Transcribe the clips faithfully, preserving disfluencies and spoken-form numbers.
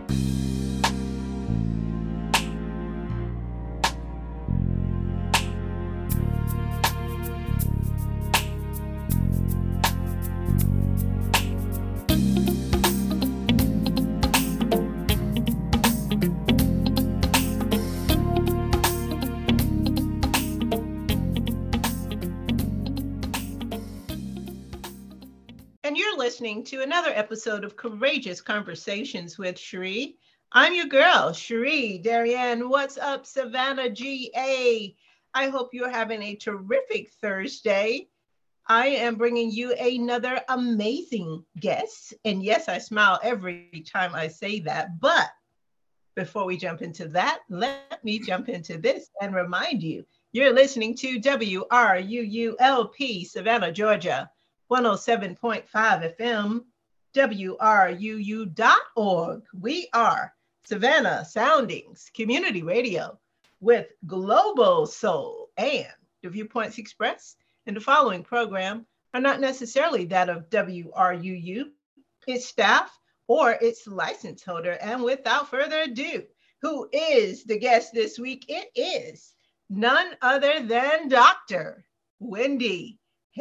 And you're listening to another episode of Courageous Conversations with Cherie. I'm your girl, Cherie Darian. What's up, Savannah G A? I hope you're having a terrific Thursday. I am bringing you another amazing guest. And yes, I smile every time I say that. But before we jump into that, let me jump into this and remind you you're listening to W R U U L P, Savannah, Georgia, one oh seven point five F M, W R U U dot org. We are Savannah Soundings Community Radio with Global Soul, and the viewpoints expressed in the following program are not necessarily that of W R U U, its staff, or its license holder. And without further ado, who is the guest this week? It is none other than Doctor Wendy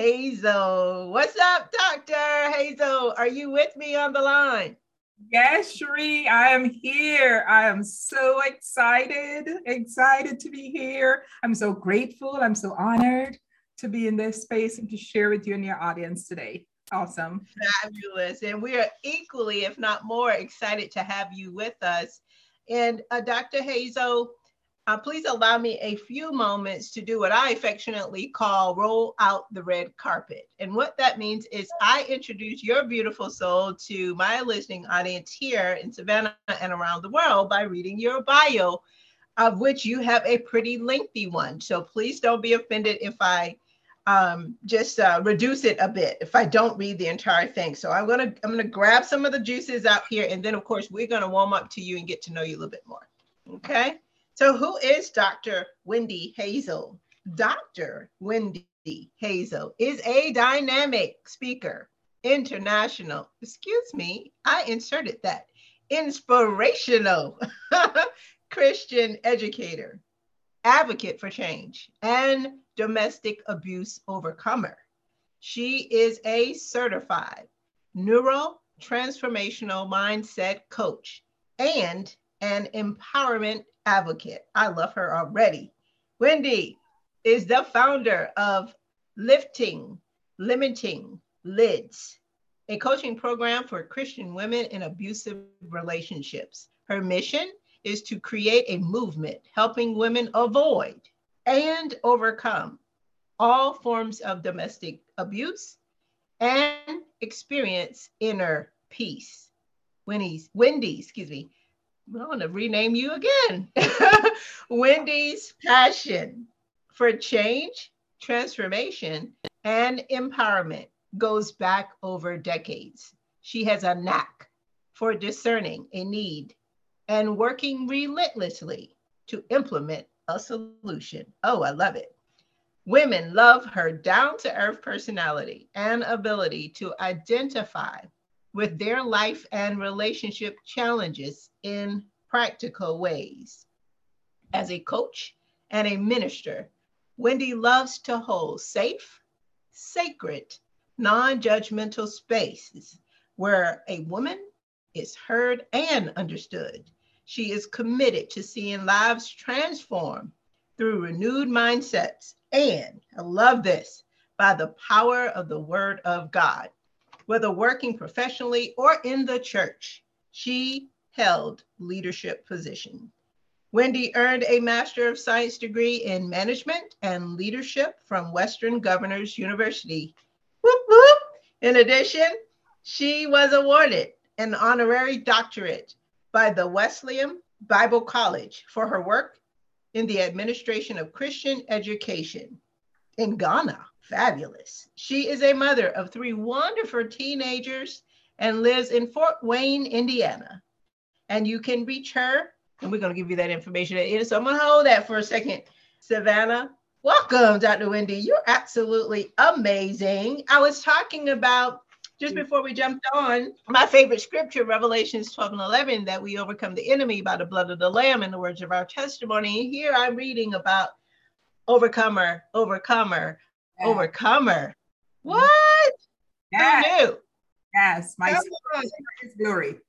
Hazel. What's up, Doctor Hazel? Are you with me on the line? Yes, Cherie, I am here. I am so excited, excited to be here. I'm so grateful. I'm so honored to be in this space and to share with you and your audience today. Awesome. Fabulous. And we are equally, if not more, excited to have you with us. And uh, Doctor Hazel, uh, please allow me a few moments to do what I affectionately call roll out the red carpet. And what that means is I introduce your beautiful soul to my listening audience here in Savannah and around the world by reading your bio, of which you have a pretty lengthy one. So please don't be offended if I um, just uh, reduce it a bit if I don't read the entire thing. So I'm gonna I'm gonna grab some of the juices out here, and then of course we're gonna warm up to you and get to know you a little bit more. Okay. So who is Doctor Wendy Hazel? Doctor Wendy Hazel is a dynamic speaker, international, excuse me, I inserted that, inspirational Christian educator, advocate for change, and domestic abuse overcomer. She is a certified neuro transformational mindset coach and an empowerment advocate. I love her already. Wendy is the founder of Lifting Limiting Lids, a coaching program for Christian women in abusive relationships. Her mission is to create a movement helping women avoid and overcome all forms of domestic abuse and experience inner peace. Wendy's, Wendy, excuse me, I want to rename you again. Wendy's passion for change, transformation, and empowerment goes back over decades. She has a knack for discerning a need and working relentlessly to implement a solution. Oh, I love it. Women love her down-to-earth personality and ability to identify with their life and relationship challenges in practical ways. As a coach and a minister, Wendy loves to hold safe, sacred, non-judgmental spaces where a woman is heard and understood. She is committed to seeing lives transformed through renewed mindsets and, I love this, by the power of the Word of God. Whether working professionally or in the church, she held leadership positions. Wendy earned a Master of Science degree in Management and Leadership from Western Governors University. Whoop, whoop. In addition, she was awarded an honorary doctorate by the Wesleyan Bible College for her work in the administration of Christian education in Ghana. Fabulous. She is a mother of three wonderful teenagers and lives in Fort Wayne, Indiana. And you can reach her, and we're going to give you that information at the end. So I'm going to hold that for a second. Savannah, welcome, Doctor Wendy. You're absolutely amazing. I was talking about just before we jumped on, my favorite scripture, Revelations twelve and eleven, that we overcome the enemy by the blood of the Lamb and the words of our testimony. Here I'm reading about overcomer, overcomer, yeah. overcomer. What? Yes. Who knew? Yes, my is glory.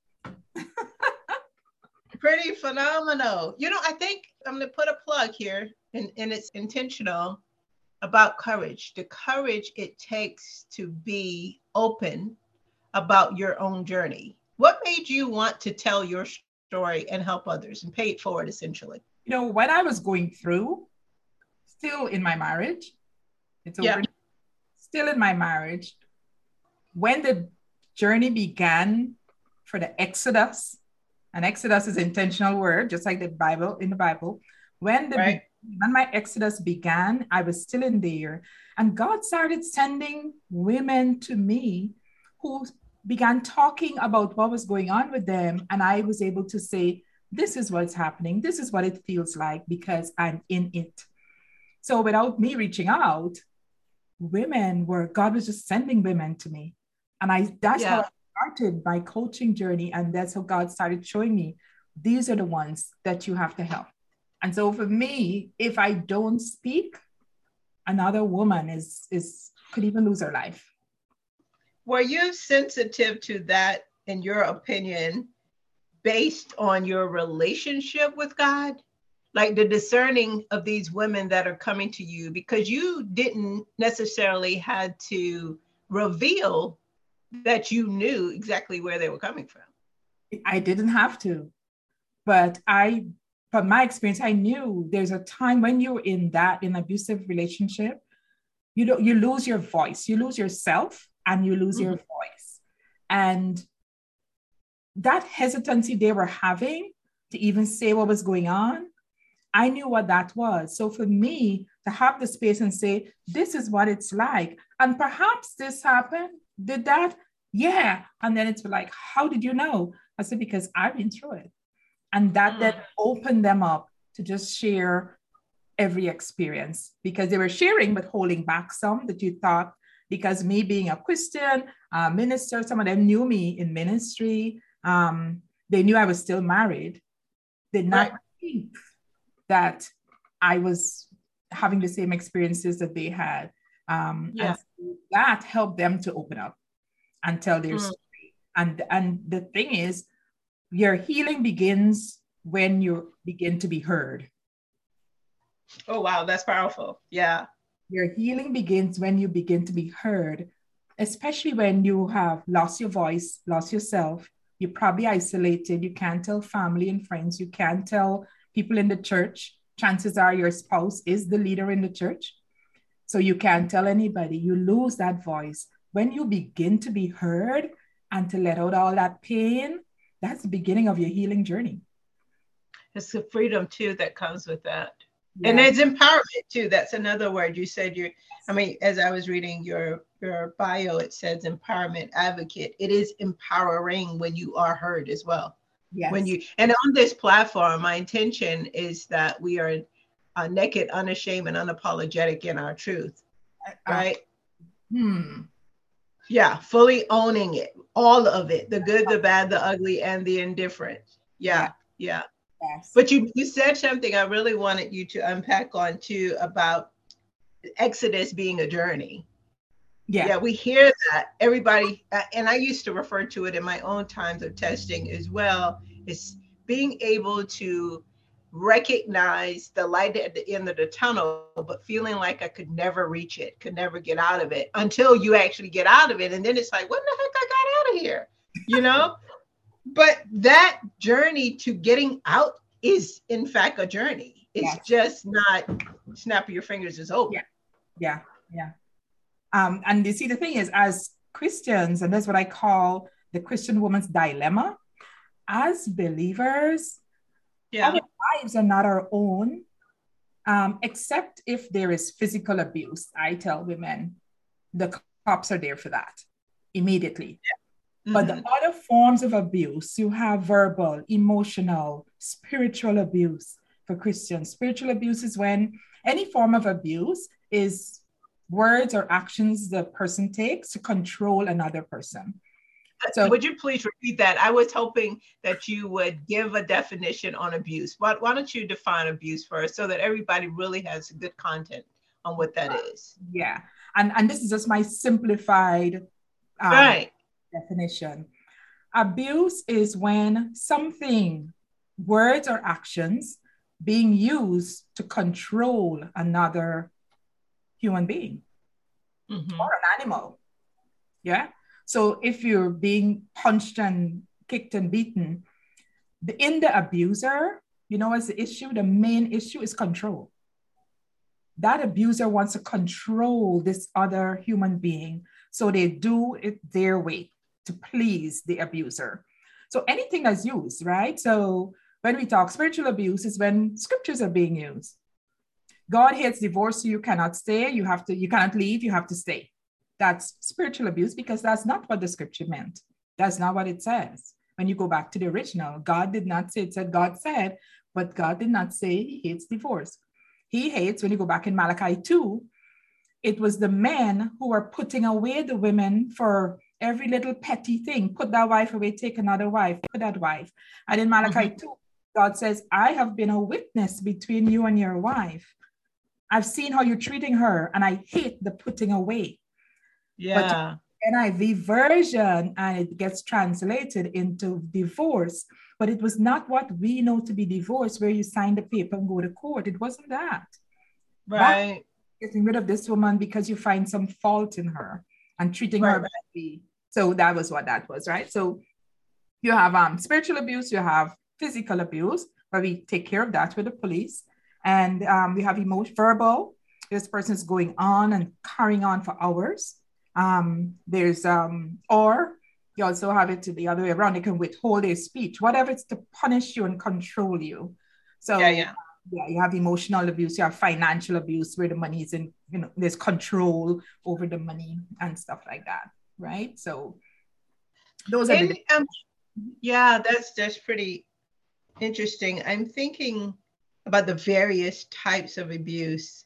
Pretty phenomenal. You know, I think I'm going to put a plug here, and, and it's intentional, about courage. The courage it takes to be open about your own journey. What made you want to tell your story and help others and pay it forward, essentially? You know, when I was going through, still in my marriage, it's over, yeah. still in my marriage, when the journey began for the Exodus, and Exodus is an intentional word, just like the Bible, in the Bible, when the right. when my Exodus began, I was still in there, and God started sending women to me who began talking about what was going on with them, and I was able to say, this is what's happening, this is what it feels like, because I'm in it. So without me reaching out, women were, God was just sending women to me. And I that's yeah. how I started my coaching journey. And that's how God started showing me, these are the ones that you have to help. And so for me, if I don't speak, another woman is, is could even lose her life. Were you sensitive to that, in your opinion, based on your relationship with God? Like the discerning of these women that are coming to you, because you didn't necessarily had to reveal that you knew exactly where they were coming from. I didn't have to, but I, from my experience, I knew there's a time when you're in that, in abusive relationship, you don't, you lose your voice, you lose yourself and you lose mm-hmm. your voice. And that hesitancy they were having to even say what was going on, I knew what that was. So for me to have the space and say, this is what it's like. And perhaps this happened, did that? Yeah. And then it's like, how did you know? I said, because I've been through it. And that mm. then opened them up to just share every experience, because they were sharing, but holding back some that you thought, because me being a Christian uh, minister, some of them knew me in ministry. Um, they knew I was still married. Did not right. think that I was having the same experiences that they had. Um, yeah. And so that helped them to open up and tell their mm. story. And, and the thing is, your healing begins when you begin to be heard. Oh, wow. That's powerful. Yeah. Your healing begins when you begin to be heard, especially when you have lost your voice, lost yourself. You're probably isolated. You can't tell family and friends. You can't tell people in the church. Chances are your spouse is the leader in the church. So you can't tell anybody. You lose that voice. When you begin to be heard and to let out all that pain, that's the beginning of your healing journey. It's the freedom too that comes with that. Yeah. And it's empowerment too. That's another word you said. You, I mean, as I was reading your, your bio, it says empowerment advocate. It is empowering when you are heard as well. Yes. When you, and on this platform, my intention is that we are uh, naked, unashamed, and unapologetic in our truth, right? Uh, hmm. Yeah, fully owning it, all of it, the good, the bad, the ugly, and the indifferent. Yeah, yeah. yeah. Yes. But you, you said something I really wanted you to unpack on too, about Exodus being a journey. Yeah. Yeah, we hear that. Everybody, and I used to refer to it in my own times of testing as well, is being able to recognize the light at the end of the tunnel, but feeling like I could never reach it, could never get out of it until you actually get out of it. And then it's like, what the heck I got out of here, you know? But that journey to getting out is in fact a journey. It's yes. just not snap your fingers, it's over. Yeah, yeah, yeah. Um, and you see, the thing is, as Christians, and that's what I call the Christian woman's dilemma, as believers, yeah. our lives are not our own, um, except if there is physical abuse. I tell women, the cops are there for that immediately. Yeah. Mm-hmm. But the other forms of abuse, you have verbal, emotional, spiritual abuse for Christians. Spiritual abuse is when any form of abuse is words or actions the person takes to control another person. So would you please repeat that? I was hoping that you would give a definition on abuse. Why, why don't you define abuse first so that everybody really has good content on what that is? Yeah. And, and this is just my simplified um, right. definition. Abuse is when something, words or actions, being used to control another human being mm-hmm. or an animal. Yeah. So if you're being punched and kicked and beaten, the, in the abuser, you know, as the issue, the main issue is control. That abuser wants to control this other human being. So they do it their way to please the abuser. So anything that's used, right? So when we talk spiritual abuse is when scriptures are being used. God hates divorce, so you cannot stay. You have to, you cannot leave, you have to stay. That's spiritual abuse because that's not what the scripture meant. That's not what it says. When you go back to the original, God did not say, it said God said, but God did not say he hates divorce. He hates, when you go back in Malachi two, it was the men who were putting away the women for every little petty thing. Put that wife away, take another wife, put that wife. And in Malachi mm-hmm. two, God says, I have been a witness between you and your wife. I've seen how you're treating her, and I hate the putting away. Yeah. But N I V version, and it gets translated into divorce, but it was not what we know to be divorce, where you sign the paper and go to court. It wasn't that. Right. That, getting rid of this woman because you find some fault in her and treating right. her badly. So that was what that was, right? So you have um, spiritual abuse, you have physical abuse, where we take care of that with the police. And um, we have emotional, verbal. This person is going on and carrying on for hours. Um, there's, um, or you also have it to the other way around. They can withhold their speech, whatever it's to punish you and control you. So yeah, yeah. yeah, you have emotional abuse, you have financial abuse where the money is in, you know, there's control over the money and stuff like that, right? So those are and, the um, yeah, that's that's pretty interesting. I'm thinking about the various types of abuse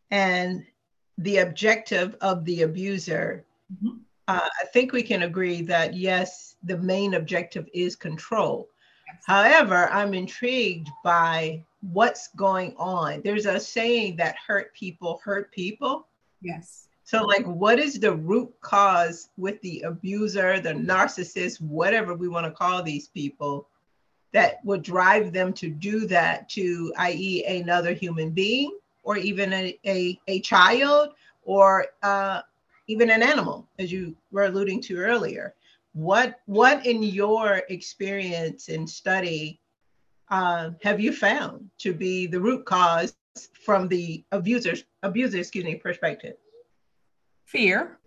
and the objective of the abuser. Mm-hmm. Uh, I think we can agree that, yes, the main objective is control. Yes. However, I'm intrigued by what's going on. There's a saying that hurt people hurt people. Yes. So like, what is the root cause with the abuser, the narcissist, whatever we want to call these people, that would drive them to do that to, that is another human being, or even a, a, a child, or uh, even an animal, as you were alluding to earlier? What, what in your experience and study uh, have you found to be the root cause from the abuser's, abuser, excuse me, perspective? Fear.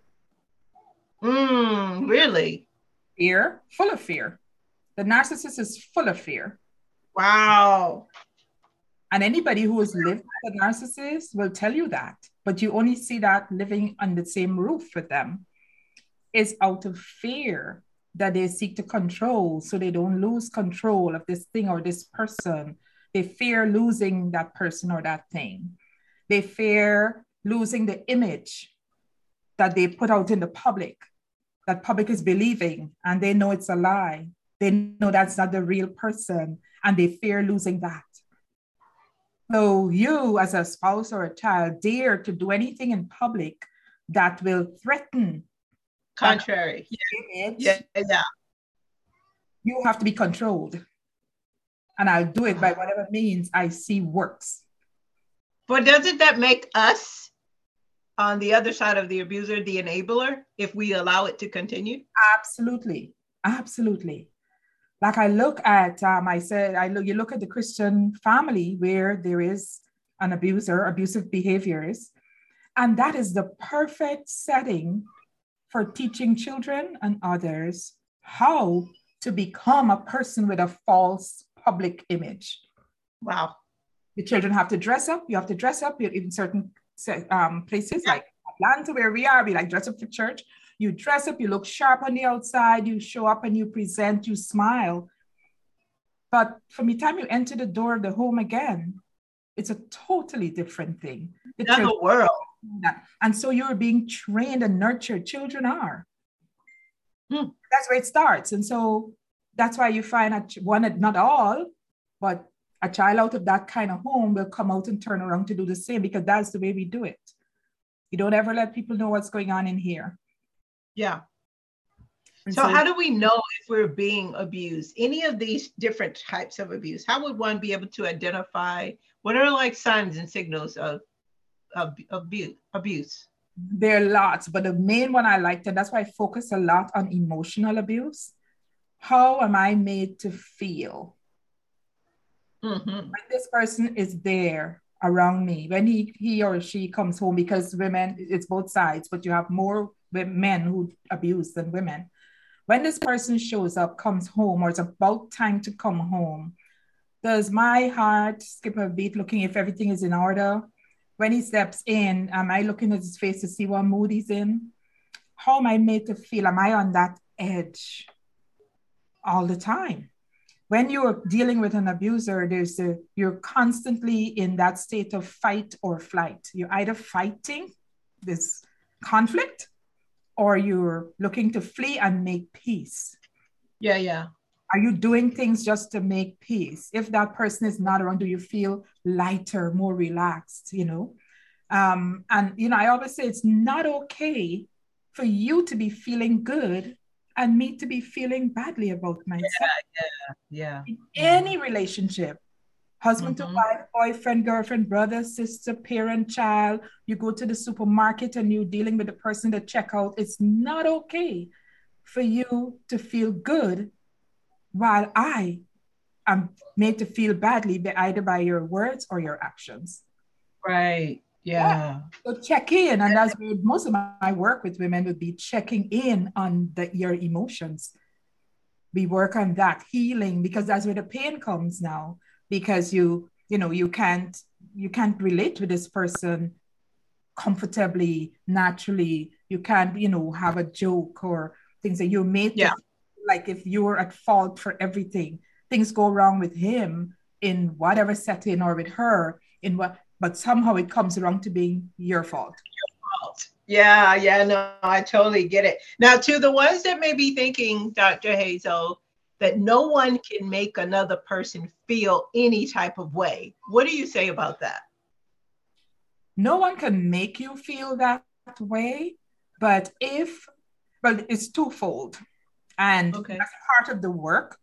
Mm, really? Fear, full of fear. The narcissist is full of fear. Wow. And anybody who has lived with a narcissist will tell you that, but you only see that living on the same roof with them. It's out of fear that they seek to control, so they don't lose control of this thing or this person. They fear losing that person or that thing. They fear losing the image that they put out in the public, that public is believing, and they know it's a lie. They know that's not the real person, and they fear losing that. So you, as a spouse or a child, dare to do anything in public that will threaten. Contrary. Image, yeah, yeah. You have to be controlled. And I'll do it by whatever means I see works. But doesn't that make us, on the other side of the abuser, the enabler, if we allow it to continue? Absolutely. Absolutely. Like I look at, um, I said, I look, you look at the Christian family where there is an abuser, abusive behaviors, and that is the perfect setting for teaching children and others how to become a person with a false public image. Wow. The children have to dress up. You have to dress up in certain um, places yeah. like Atlanta, where we are, we like dress up for church. You dress up, you look sharp on the outside, you show up and you present, you smile. But from the time you enter the door of the home again, it's a totally different thing. The Another world. that. And so you're being trained and nurtured. Children are. Hmm. That's where it starts. And so that's why you find that one, not all, but a child out of that kind of home will come out and turn around to do the same, because that's the way we do it. You don't ever let people know what's going on in here. Yeah. And so, so how do we know if we're being abused? Any of these different types of abuse, how would one be able to identify what are like signs and signals of, of, of abuse, abuse? There are lots, but the main one I liked, and that's why I focus a lot on emotional abuse. How am I made to feel? Mm-hmm. When this person is there around me, when he, he or she comes home, because women, it's both sides, but you have more men who abuse than women. When this person shows up, comes home, or it's about time to come home, does my heart skip a beat looking if everything is in order? When he steps in, am I looking at his face to see what mood he's in? How am I made to feel? Am I on that edge all the time? When you're dealing with an abuser, there's a, you're constantly in that state of fight or flight. You're either fighting this conflict, or you're looking to flee and make peace. Yeah, yeah. Are you doing things just to make peace? If that person is not around, do you feel lighter, more relaxed, you know? Um, and, you know, I always say it's not okay for you to be feeling good and me to be feeling badly about myself. Yeah, yeah, yeah. In any relationship, husband mm-hmm. to wife, boyfriend, girlfriend, brother, sister, parent, child, you go to the supermarket and you're dealing with the person at checkout, it's not okay for you to feel good while I am made to feel badly either by your words or your actions. Right. Yeah. yeah. So check in, and that's where most of my work with women would be checking in on the, your emotions. We work on that healing, because that's where the pain comes now. Because you, you know, you can't, you can't relate with this person comfortably, naturally. You can't, you know, have a joke or things that you're made yeah. to. Like if you're at fault for everything, things go wrong with him in whatever setting, or with her in what, but somehow it comes around to being your fault. Your fault. Yeah, yeah, no, I totally get it. Now, to the ones that may be thinking, Doctor Hazel, that no one can make another person feel any type of way, what do you say about that? No one can make you feel that way, but if, well, it's twofold. And okay. That's part of the work.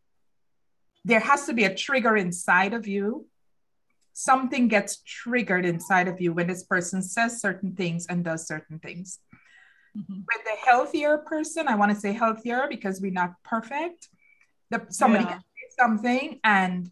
There has to be a trigger inside of you. Something gets triggered inside of you when this person says certain things and does certain things. Mm-hmm. With the healthier person, I want to say healthier because we're not perfect. The, somebody yeah. can say something and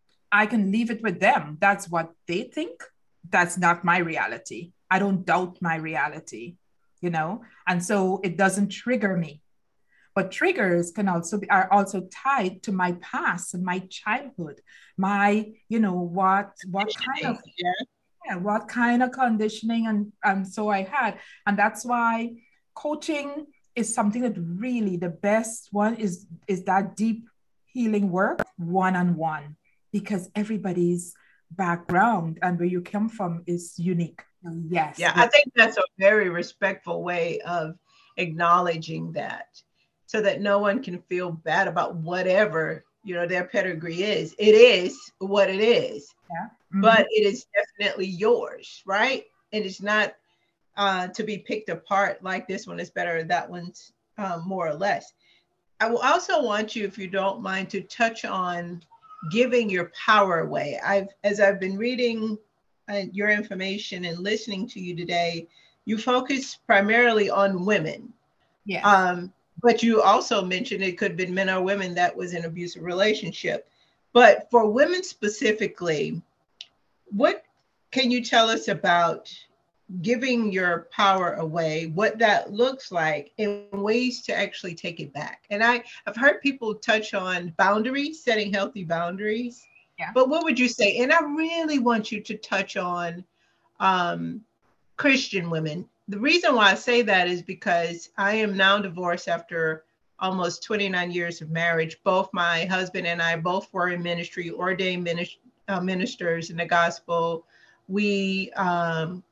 I can leave it with them. That's what they think. That's not my reality. I don't doubt my reality, you know? And so it doesn't trigger me. But triggers can also be, are also tied to my past and my childhood, my, you know, what, what kind of, yeah. Yeah, what kind of conditioning and, and so I had. And that's why coaching is something that really the best one is, is that deep healing work one-on-one, because everybody's background and where you come from is unique. Yes. Yeah, I think that's a very respectful way of acknowledging that, so that no one can feel bad about whatever, you know, their pedigree is. It is what it is, yeah. Mm-hmm. But it is definitely yours, right? And it's not uh, to be picked apart like this one is better, that one's um, more or less. I will also want you, if you don't mind, to touch on giving your power away. I've, as I've been reading uh, your information and listening to you today, you focus primarily on women. Yeah. Um, But you also mentioned it could have been men or women that was in an abusive relationship. But for women specifically, what can you tell us about giving your power away, what that looks like, and ways to actually take it back? And I, I've heard people touch on boundaries, setting healthy boundaries. Yeah. But what would you say? And I really want you to touch on um, Christian women. The reason why I say that is because I am now divorced after almost twenty-nine years of marriage. Both my husband and I both were in ministry, ordained ministers, uh, ministers in the gospel. We um,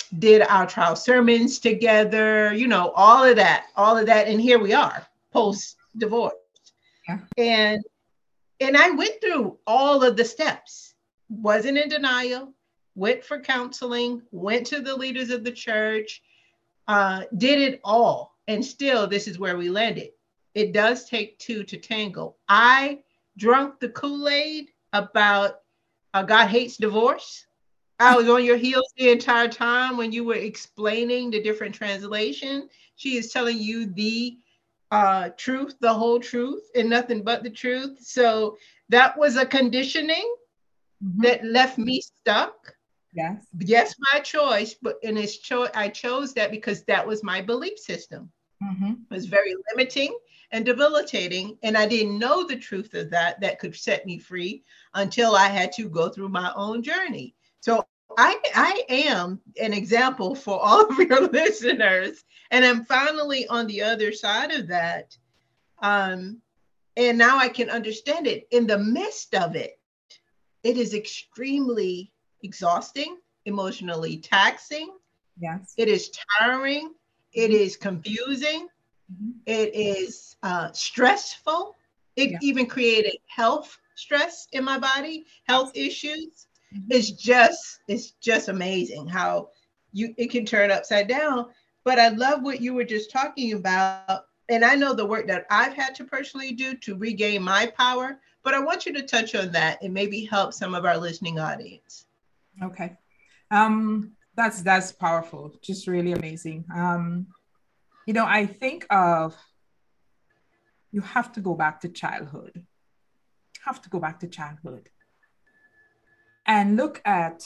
did our trial sermons together, you know, all of that, all of that. And here we are post divorce. Yeah. And and I went through all of the steps, wasn't in denial, went for counseling, went to the leaders of the church, uh, did it all. And still, this is where we landed. It does take two to tango. I drunk the Kool-Aid about uh, God hates divorce. I was on your heels the entire time when you were explaining the different translation. She is telling you the uh, truth, the whole truth, and nothing but the truth. So that was a conditioning mm-hmm. that left me stuck. Yes. Yes, my choice, but in its choice, I chose that because that was my belief system. Mm-hmm. It was very limiting and debilitating, and I didn't know the truth of that that could set me free until I had to go through my own journey. So I, I am an example for all of your listeners, and I'm finally on the other side of that. Um, and now I can understand it. In the midst of it, it is extremely exhausting, emotionally taxing. Yes. It is tiring. It is confusing. Mm-hmm. It is uh, stressful. It yeah. even created health stress in my body, health issues. Mm-hmm. It's just, it's just amazing how you it can turn upside down. But I love what you were just talking about. And I know the work that I've had to personally do to regain my power, but I want you to touch on that and maybe help some of our listening audience. Okay. Um, that's, that's powerful. Just really amazing. Um, you know, I think of, you have to go back to childhood. Have to go back to childhood and look at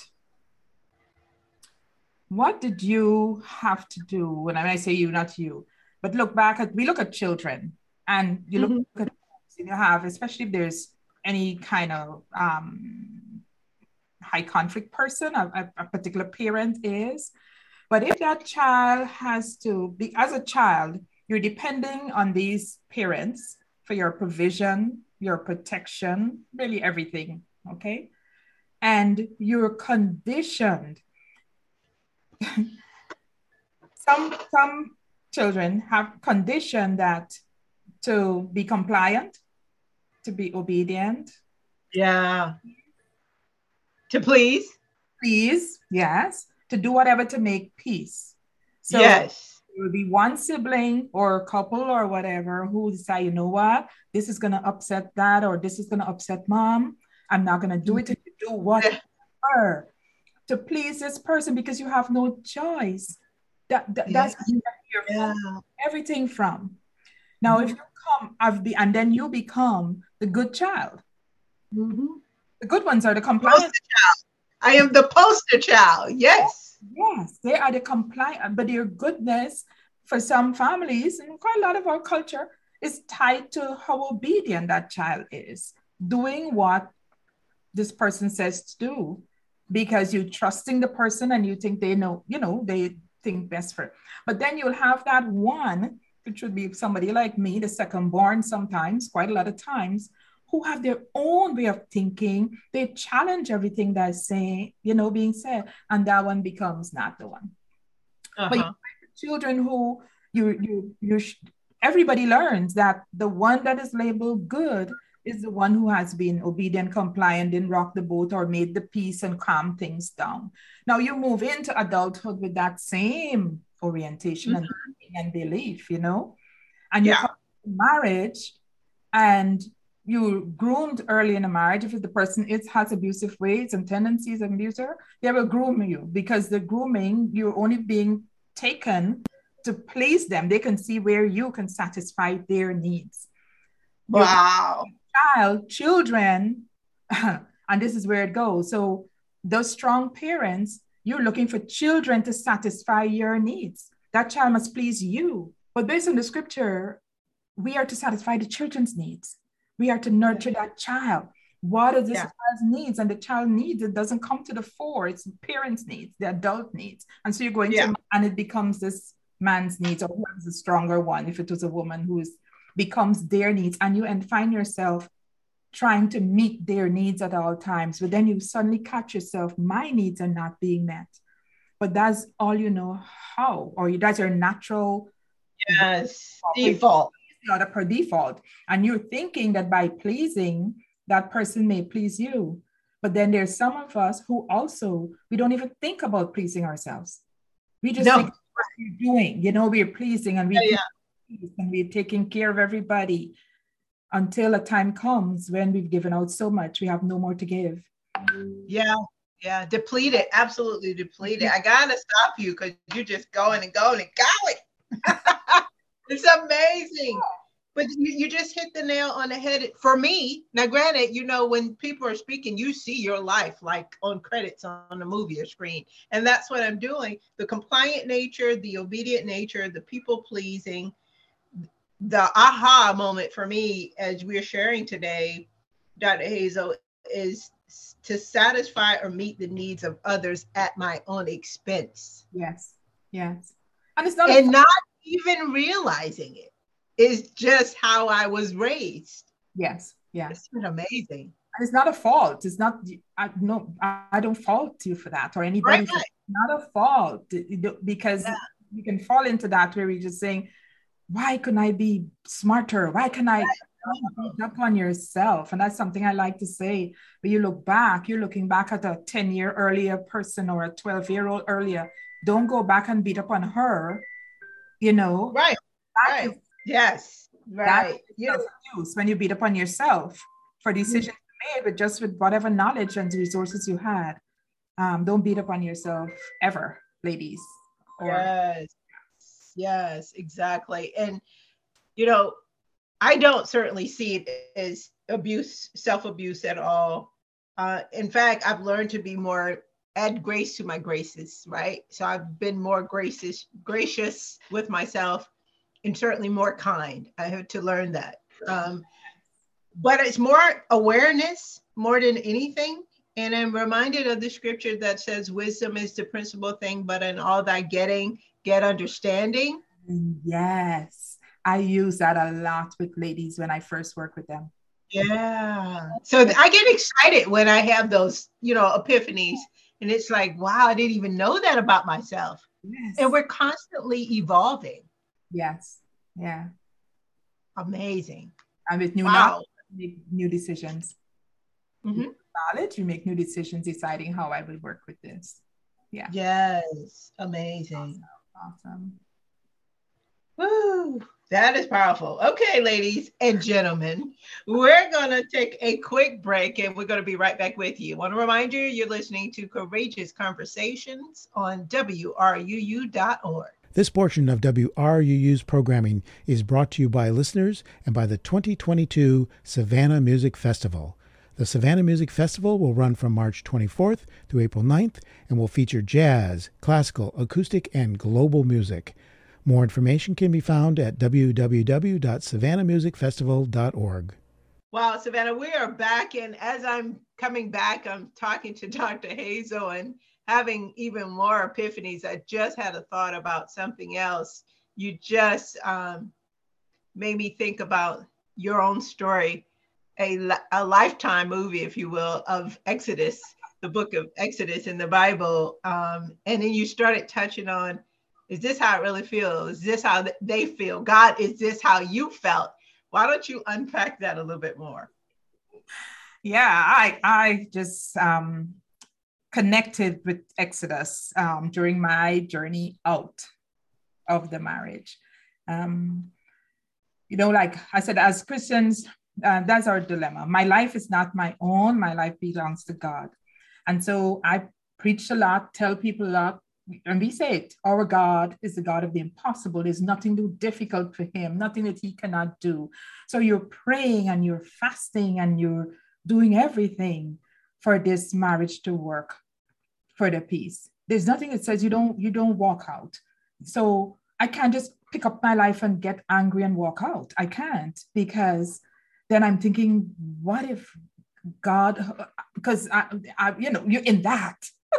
what did you have to do when I say you, not you, but look back at, we look at children and you look mm-hmm. at you have, especially if there's any kind of um, high conflict person, a, a particular parent is. But if that child has to be, as a child, you're depending on these parents for your provision, your protection, really everything, okay? And you're conditioned. some, some children have conditioned that to be compliant, to be obedient. Yeah. To please. Please, yes. To do whatever to make peace. So yes. There will be one sibling or a couple or whatever who decide, you know what, this is going to upset dad or this is going to upset mom. I'm not going to do it to do whatever to please this person because you have no choice. That, that yeah. That's where you're yeah. everything from. Now, mm-hmm. if you come, I've be, and then you become the good child. Mm-hmm. The good ones are the compliant. I am the poster child. Yes. Yes, they are the compliant, but their goodness for some families and quite a lot of our culture is tied to how obedient that child is, doing what this person says to do because you're trusting the person and you think they know, you know, they think best for it. But then you'll have that one, which would be somebody like me, the second born sometimes, quite a lot of times, who have their own way of thinking. They challenge everything that's saying, you know, being said, and that one becomes not the one. Uh-huh. But you have children who you you you sh- everybody learns that the one that is labeled good is the one who has been obedient, compliant, didn't rock the boat or made the peace and calm things down. Now you move into adulthood with that same orientation mm-hmm. and, and belief, you know, and you yeah. come to marriage and you groomed early in a marriage. If the person is, has abusive ways and tendencies and abuser, they will groom you because the grooming, you're only being taken to please them. They can see where you can satisfy their needs. Wow. Your child, children, and this is where it goes. So those strong parents, you're looking for children to satisfy your needs. That child must please you. But based on the scripture, we are to satisfy the children's needs. We are to nurture yeah. that child. What is this yeah. child's needs? And the child needs, it doesn't come to the fore. It's the parents' needs, the adult needs. And so you're going yeah. to, and it becomes this man's needs, or whoever's the stronger one, if it was a woman who is, becomes their needs. And you and find yourself trying to meet their needs at all times. But then you suddenly catch yourself, my needs are not being met. but that's all you know how, or that's your natural Yes, default. Not per default. And you're thinking that by pleasing, that person may please you. But then there's some of us who also, we don't even think about pleasing ourselves. We just No. think what we're doing, you know, we're pleasing and we yeah, yeah. and we're taking care of everybody until a time comes when we've given out so much, we have no more to give. Yeah, yeah, depleted, absolutely depleted. I gotta stop you because you're just going and going and going. It's amazing. But you, you just hit the nail on the head. For me, now granted, you know, when people are speaking, you see your life like on credits on the movie or screen. And that's what I'm doing. The compliant nature, the obedient nature, the people pleasing, the aha moment for me, as we're sharing today, Doctor Hazel, is to satisfy or meet the needs of others at my own expense. Yes, yes. And it's not and not even realizing it. It's just how I was raised. Yes, yes. It's been amazing. And it's not a fault. It's not, I, no, I don't fault you for that or anybody. Right. For, not a fault, because yeah. you can fall into that where you're just saying, why couldn't I be smarter? Why can I beat up on yourself? And that's something I like to say. But you look back, you're looking back at a ten year earlier person or a twelve year old earlier. Don't go back and beat up on her, you know? Right, that right. Is, yes, right. You know, when you beat up on yourself for decisions mm-hmm. you made, but just with whatever knowledge and resources you had. Um, don't beat up on yourself ever, ladies. Or, yes. Yes, exactly. And, you know, I don't certainly see it as abuse, self-abuse at all. Uh, in fact, I've learned to be more, add grace to my graces, right? So I've been more gracious, gracious with myself and certainly more kind. I had to learn that. Um, but it's more awareness more than anything. And I'm reminded of the scripture that says wisdom is the principal thing, but in all thy getting, get understanding. Yes, I use that a lot with ladies when I first work with them. Yeah. So I get excited when I have those, you know, epiphanies. And it's like, wow, I didn't even know that about myself. Yes. And we're constantly evolving. Yes. Yeah. Amazing. And with new wow. knowledge, make new decisions. Mm-hmm. Knowledge, you make new decisions deciding how I will work with this. Yeah. Yes. Amazing. Awesome. awesome. Woo. That is powerful. Okay, ladies and gentlemen, we're going to take a quick break and we're going to be right back with you. I want to remind you, you're listening to Courageous Conversations on W R U U dot org. This portion of W R U U's programming is brought to you by listeners and by the twenty twenty-two Savannah Music Festival. The Savannah Music Festival will run from March twenty-fourth through April ninth and will feature jazz, classical, acoustic, and global music. More information can be found at w w w dot savannah music festival dot org. Wow, Savannah, we are back. And as I'm coming back, I'm talking to Doctor Hazel and having even more epiphanies. I just had a thought about something else. You just um, made me think about your own story. A, a lifetime movie, if you will, of Exodus, the book of Exodus in the Bible. Um, and then you started touching on, is this how it really feels? Is this how they feel? God, is this how you felt? Why don't you unpack that a little bit more? Yeah, I, I just um, connected with Exodus um, during my journey out of the marriage. Um, you know, like I said, as Christians, Uh, that's our dilemma. My life is not my own. My life belongs to God. And so I preach a lot, tell people a lot, and we say it. Our God is the God of the impossible. There's nothing too difficult for him, nothing that he cannot do. So you're praying and you're fasting and you're doing everything for this marriage to work, for the peace. There's nothing that says you don't, you don't walk out. So I can't just pick up my life and get angry and walk out. I can't, because then I'm thinking, what if God, because I, I you know, you're in that.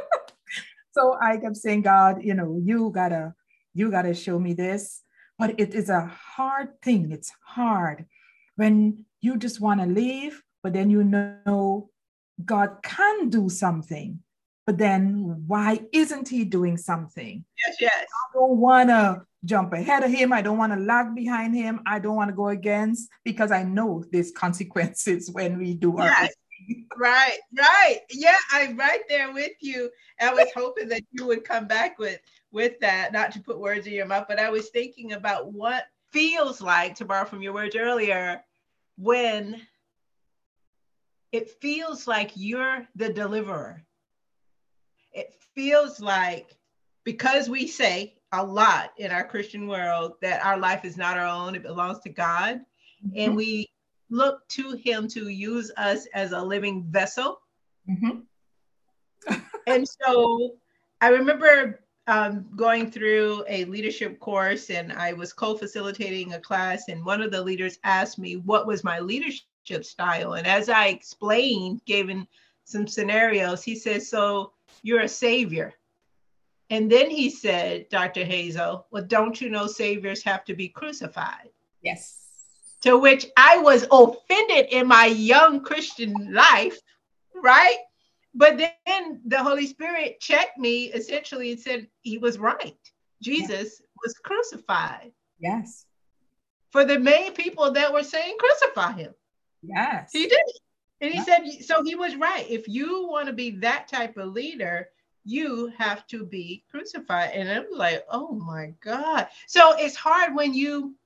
So I kept saying, God, you know, you gotta, you gotta show me this. But it is a hard thing. It's hard when you just want to leave, but then you know God can do something. but then why isn't he doing something? Yes, yes. I don't want to jump ahead of him. I don't want to lag behind him. I don't want to go against, because I know there's consequences when we do our yes. Right, right. Yeah, I'm right there with you. I was hoping that you would come back with with that, not to put words in your mouth, but I was thinking about what feels like, to borrow from your words earlier, when it feels like you're the deliverer. It feels like, because we say a lot in our Christian world that our life is not our own, it belongs to God, mm-hmm. and we look to him to use us as a living vessel. Mm-hmm. And so I remember um, going through a leadership course, and I was co-facilitating a class, and one of the leaders asked me what was my leadership style. And as I explained, given some scenarios, he said, so you're a savior. And then he said, Doctor Hazel, well, don't you know saviors have to be crucified? Yes. To which I was offended in my young Christian life, right? But then the Holy Spirit checked me essentially and said he was right. Jesus yeah. was crucified. Yes. For the main people that were saying crucify him. Yes. He did. And he yeah. said, so he was right. If you want to be that type of leader, you have to be crucified. And I was like, oh my God. So it's hard when you,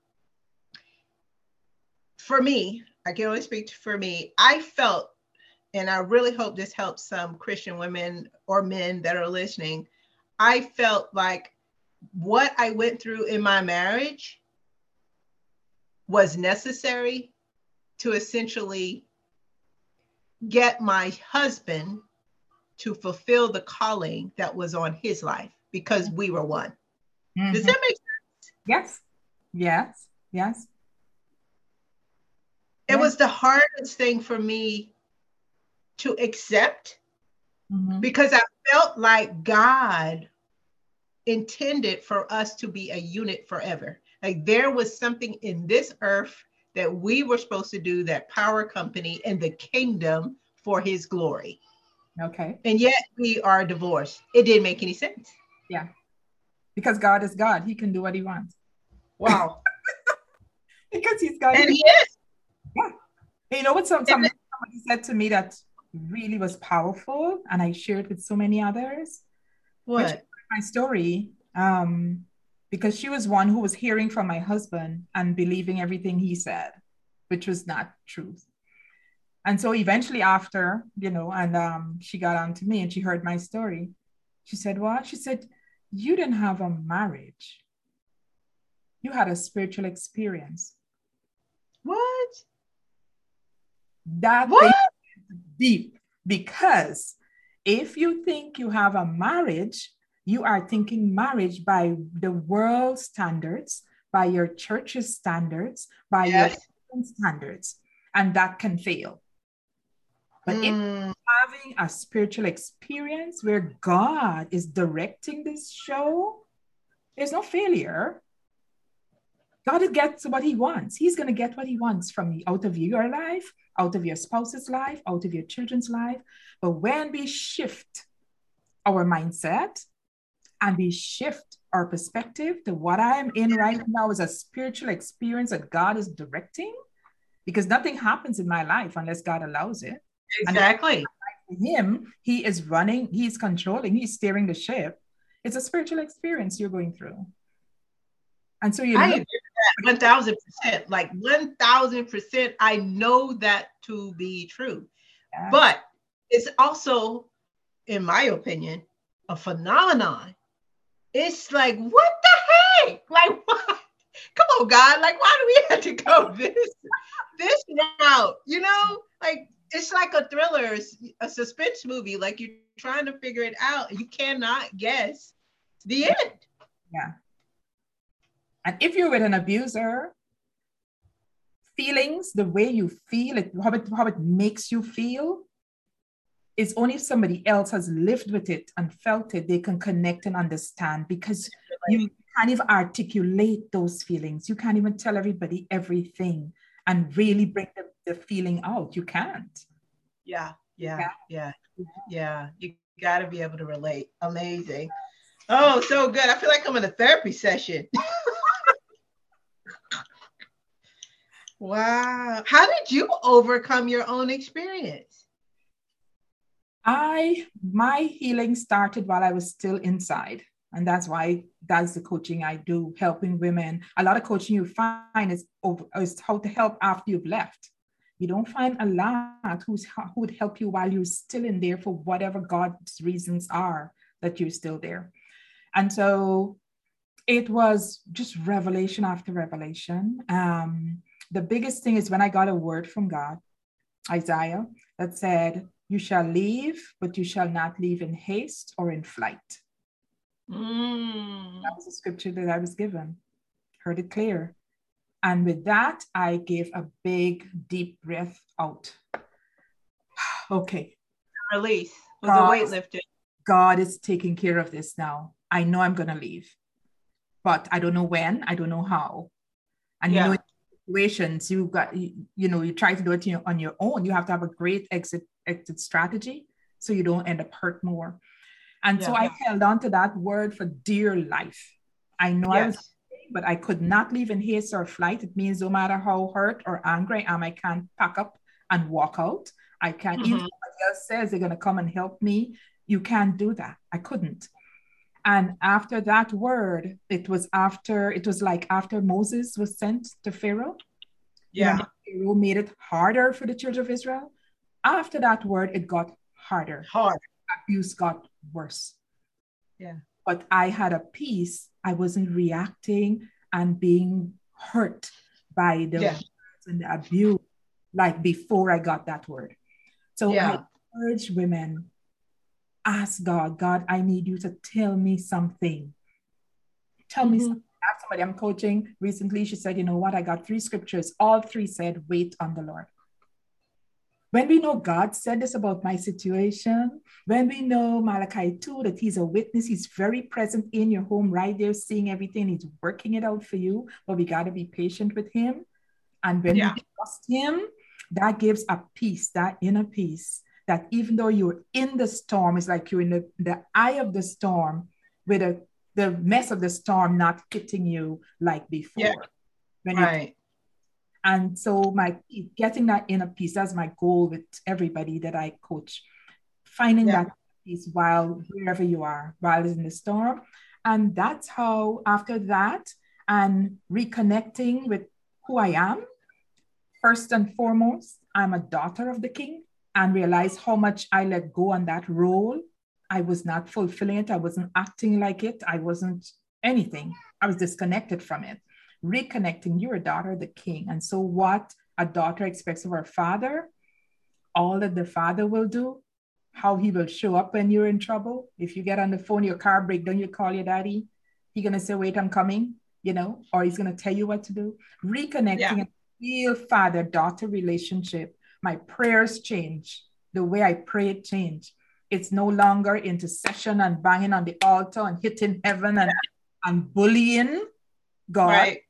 for me, I can only speak for me, I felt, and I really hope this helps some Christian women or men that are listening, I felt like what I went through in my marriage was necessary to essentially get my husband to fulfill the calling that was on his life, because we were one. Mm-hmm. Does that make sense? Yes, yes, yes. It yes. was the hardest thing for me to accept, mm-hmm. because I felt like God intended for us to be a unit forever. Like there was something in this earth that we were supposed to do, that power company and the kingdom for his glory. Okay. And yet we are divorced. It didn't make any sense. Yeah. Because God is God. He can do what he wants. Wow. Because he's God. And he is. Yeah. You know what some, somebody said to me that really was powerful, and I shared with so many others? What? My story. Um, because she was one who was hearing from my husband and believing everything he said, which was not truth. And so eventually after, you know, and um, she got on to me and she heard my story. She said, what? She said, you didn't have a marriage. You had a spiritual experience. What? That what? Thing is deep, because if you think you have a marriage, you are thinking marriage by the world standards, by your church's standards, by yes. your standards, and that can fail. But mm. if having a spiritual experience where God is directing this show, there's no failure. God gets what he wants. He's going to get what he wants from you, out of your life, out of your spouse's life, out of your children's life. But when we shift our mindset and we shift our perspective to what I am in right now is a spiritual experience that God is directing, because nothing happens in my life unless God allows it. Exactly. And him, he is running, he's controlling, he's steering the ship. It's a spiritual experience you're going through. And so you I look- agree with that one thousand percent, like one thousand percent. I know that to be true. Yes. But it's also, in my opinion, a phenomenon. It's like, what the heck? Like, what? Come on, God. Like, why do we have to go this, this route? You know, like, it's like a thriller, a suspense movie. Like, you're trying to figure it out. You cannot guess the end. Yeah. And if you're with an abuser, feelings, the way you feel, it, how, it, how it makes you feel, is only if somebody else has lived with it and felt it, they can connect and understand, because you can't even articulate those feelings. You can't even tell everybody everything and really bring the, the feeling out. You can't. Yeah, yeah, yeah, yeah. You got to be able to relate. Amazing. Oh, so good. I feel like I'm in a therapy session. Wow. How did you overcome your own experience? I, my healing started while I was still inside. And that's why that's the coaching I do, helping women. A lot of coaching you find is, over, is how to help after you've left. You don't find a lot who's, who would help you while you're still in there for whatever God's reasons are that you're still there. And so it was just revelation after revelation. Um, the biggest thing is when I got a word from God, Isaiah, that said, you shall leave, but you shall not leave in haste or in flight. Mm. That was the scripture that I was given. Heard it clear. And with that, I gave a big, deep breath out. Okay. Release. Was God, the weight lifted. God is taking care of this now. I know I'm going to leave, but I don't know when. I don't know how. And yeah. you know, in situations, you got, you, you know, you try to do it on your own. You have to have a great exit, exit strategy so you don't end up hurt more. And yeah, so I yeah. held on to that word for dear life. I know yes. I was, but I could not leave in haste or flight. It means no matter how hurt or angry I am, I can't pack up and walk out. I can't, mm-hmm. even if somebody else says they're going to come and help me, you can't do that. I couldn't. And after that word, it was after, it was like after Moses was sent to Pharaoh. Yeah. You know, Pharaoh made it harder for the children of Israel. After that word, it got harder. Hard. Abuse got worse. Yeah. But I had a peace. I wasn't reacting and being hurt by the, yeah. and the abuse like before I got that word. So yeah. I urge women, ask God, God, I need you to tell me something. Tell mm-hmm. me something. I have somebody I'm coaching recently. She said, you know what? I got three scriptures. All three said, wait on the Lord. When we know God said this about my situation, when we know Malachi two, that he's a witness, he's very present in your home right there, seeing everything, he's working it out for you, but we got to be patient with him. And when yeah. we trust him, that gives a peace, that inner peace, that even though you're in the storm, it's like you're in the, the eye of the storm with a, the mess of the storm not hitting you like before. Yeah. When right. And so my getting that inner peace, that's my goal with everybody that I coach, finding yeah. that peace while wherever you are, while it's in the storm. And that's how after that and reconnecting with who I am, first and foremost, I'm a daughter of the King, and realize how much I let go on that role. I was not fulfilling it. I wasn't acting like it. I wasn't anything. I was disconnected from it. Reconnecting, you're a daughter of the King. And so what a daughter expects of her father, all that the father will do, how he will show up when you're in trouble. If you get on the phone, your car break down, you call your daddy. He's going to say, wait, I'm coming, you know, or he's going to tell you what to do. Reconnecting yeah. a real father-daughter relationship. My prayers change. The way I pray it change. It's no longer intercession and banging on the altar and hitting heaven and, yeah. and bullying God. Right.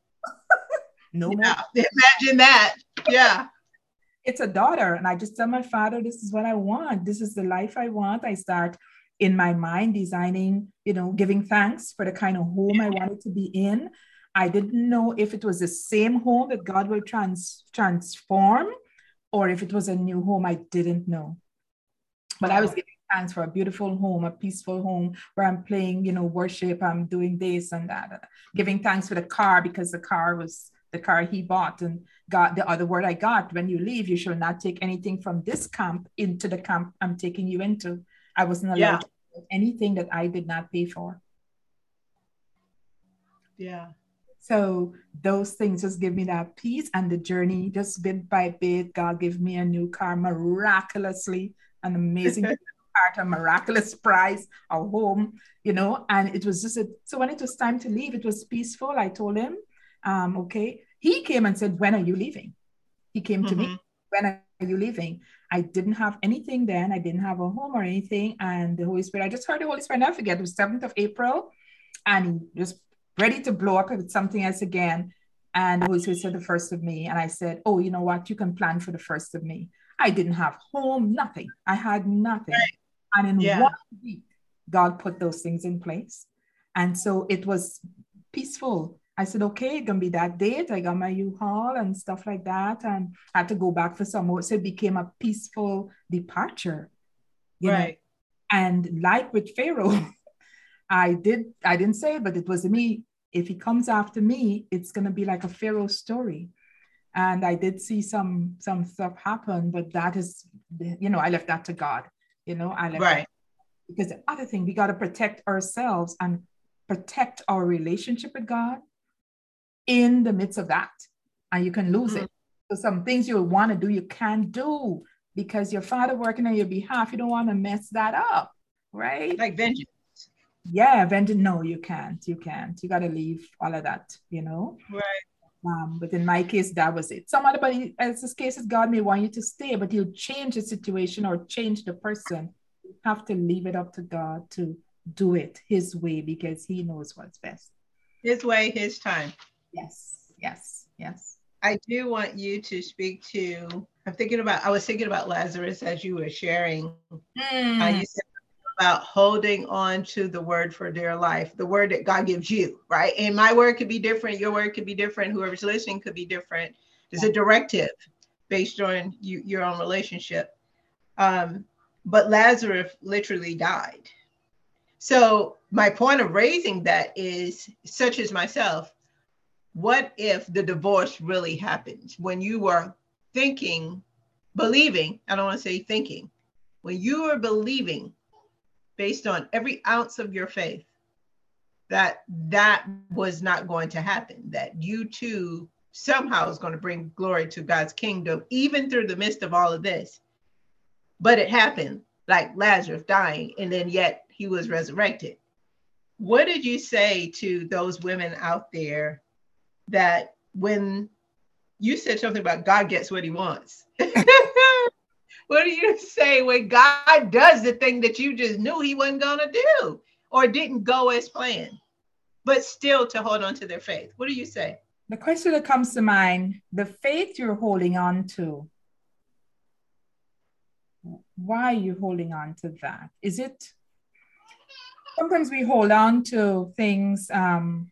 No yeah. more. Imagine that. Yeah. It's a daughter. And I just tell my father, this is what I want. This is the life I want. I start in my mind designing, you know, giving thanks for the kind of home I wanted to be in. I didn't know if it was the same home that God will trans transform or if it was a new home. I didn't know. But I was giving thanks for a beautiful home, a peaceful home where I'm playing, you know, worship. I'm doing this and that. Giving thanks for the car because the car was the car he bought. And got the other word I got, when you leave, you shall not take anything from this camp into the camp I'm taking you into. I wasn't allowed yeah. to take anything that I did not pay for. Yeah. So those things just give me that peace, and the journey, just bit by bit, God gave me a new car miraculously, an amazing part, a miraculous prize, a home, you know, and it was just, a, so when it was time to leave, it was peaceful. I told him, um, okay, he came and said, when are you leaving? He came to mm-hmm. me, when are you leaving? I didn't have anything then. I didn't have a home or anything. And the Holy Spirit, I just heard the Holy Spirit, I never forget, it was seventh of April, and he just ready to blow up with something else again. And the Holy Spirit said the first of May. And I said, oh, you know what? You can plan for the first of May. I didn't have home, nothing. I had nothing. Right. And in Yeah. one week, God put those things in place. And so it was peaceful. I said, okay, it's gonna be that date. I got my U-Haul and stuff like that. And I had to go back for some more. So it became a peaceful departure, you know. Right. And like with Pharaoh, I did, I didn't say it, but it was me. If he comes after me, it's gonna be like a Pharaoh story. And I did see some some stuff happen, but that is, you know, I left that to God. You know, I left Right. that, because the other thing, we got to protect ourselves and protect our relationship with God in the midst of that. And you can lose Mm-hmm. it. So some things you want to do, you can't do because your Father working on your behalf, you don't want to mess that up, right? Like vengeance. Yeah, vengeance. No, you can't. You can't. You got to leave all of that, you know? Right. Um, but in my case, that was it. Some other else's cases, God may want you to stay, but he'll change the situation or change the person. You have to leave it up to God to do it his way because he knows what's best. His way, his time. Yes, yes, yes. I do want you to speak to, I'm thinking about, I was thinking about Lazarus as you were sharing. Mm. Uh, you said about holding on to the word for dear life, the word that God gives you, right? And my word could be different. Your word could be different. Whoever's listening could be different. There's a directive based on you, your own relationship. Um, but Lazarus literally died. So my point of raising that is, such as myself, what if the divorce really happened when you were thinking, believing, I don't want to say thinking, when you were believing based on every ounce of your faith that that was not going to happen, that you too somehow is going to bring glory to God's kingdom, even through the midst of all of this. But it happened, like Lazarus dying, and then yet he was resurrected. What did you say to those women out there that when you said something about God gets what he wants? What do you say when God does the thing that you just knew he wasn't going to do or didn't go as planned, but still to hold on to their faith? What do you say? The question that comes to mind, the faith you're holding on to, why are you holding on to that? Is it, sometimes we hold on to things um,